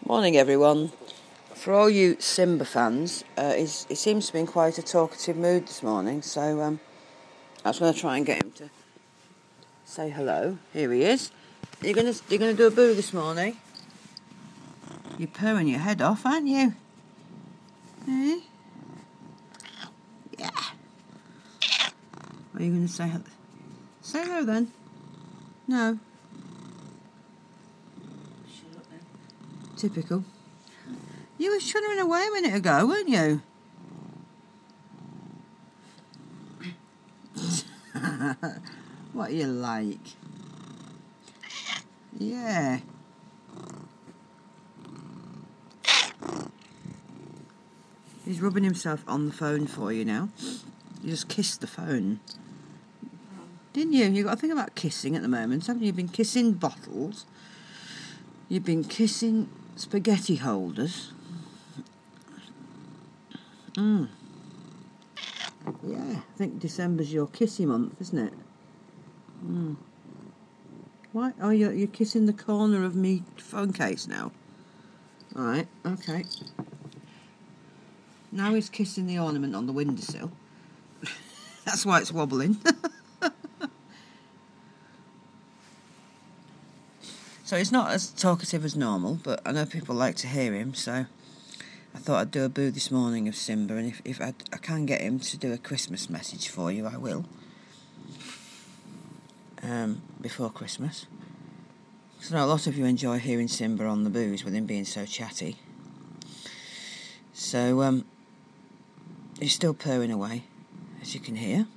Morning everyone. For all you Simba fans, he seems to be in quite a talkative mood this morning, so I was going to try and get him to say hello. Here he is. You're going to do a boo this morning? You're purring your head off, aren't you? Eh? Yeah. Are you going to say hello? Say hello then. No. Shut up then. Typical. You were shuddering away a minute ago, weren't you? What are you like? Yeah. He's rubbing himself on the phone for you now. You just kissed the phone. Didn't you? You've got to think about kissing at the moment, haven't you? You've been kissing bottles. You've been kissing spaghetti holders. Yeah, I think December's your kissy month, isn't it? Why? Oh, you're kissing the corner of me phone case now. All right, okay. Now he's kissing the ornament on the windowsill. That's why it's wobbling. So he's not as talkative as normal, but I know people like to hear him, so I thought I'd do a boo this morning of Simba, and if I can get him to do a Christmas message for you, I will. Before Christmas. Because I know a lot of you enjoy hearing Simba on the boos with him being so chatty. So, he's still purring away, as you can hear.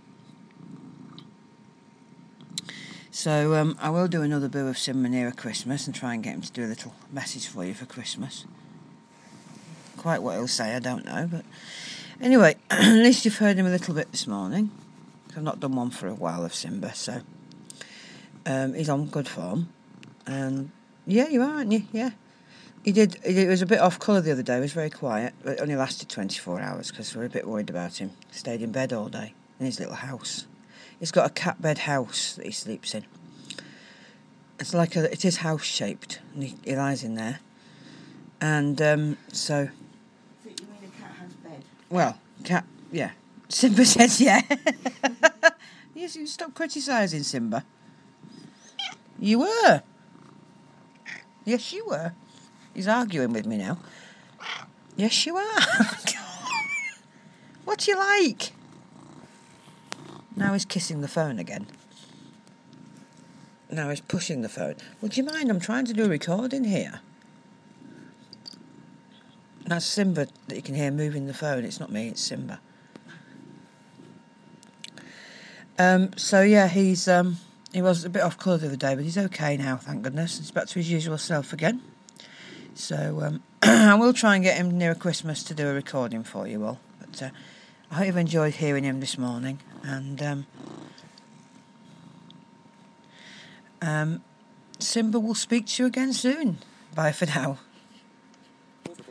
So, I will do another boo of Simba nearer Christmas and try and get him to do a little message for you for Christmas. Quite what he'll say, I don't know, but anyway, at least you've heard him a little bit this morning. I've not done one for a while of Simba, so he's on good form. And yeah, you are, aren't you? Yeah. It was a bit off colour the other day. It was very quiet. It only lasted 24 hours because we were a bit worried about him. Stayed in bed all day in his little house. He's got a cat bed house that he sleeps in. It's like it is house shaped, and he lies in there. And so. You mean a cat has bed? Well, cat, yeah. Simba says yeah. You stop criticising Simba. You were. Yes, you were. He's arguing with me now. Yes, you are. What do you like? Now he's kissing the phone again. Now he's pushing the phone. Would you mind? I'm trying to do a recording here. That's Simba that you can hear moving the phone. It's not me, it's Simba. So yeah, he was a bit off colour the other day, but he's okay now, thank goodness. He's back to his usual self again. So I will try and get him near Christmas to do a recording for you all. But I hope you've enjoyed hearing him this morning. And Simba will speak to you again soon. Bye for now.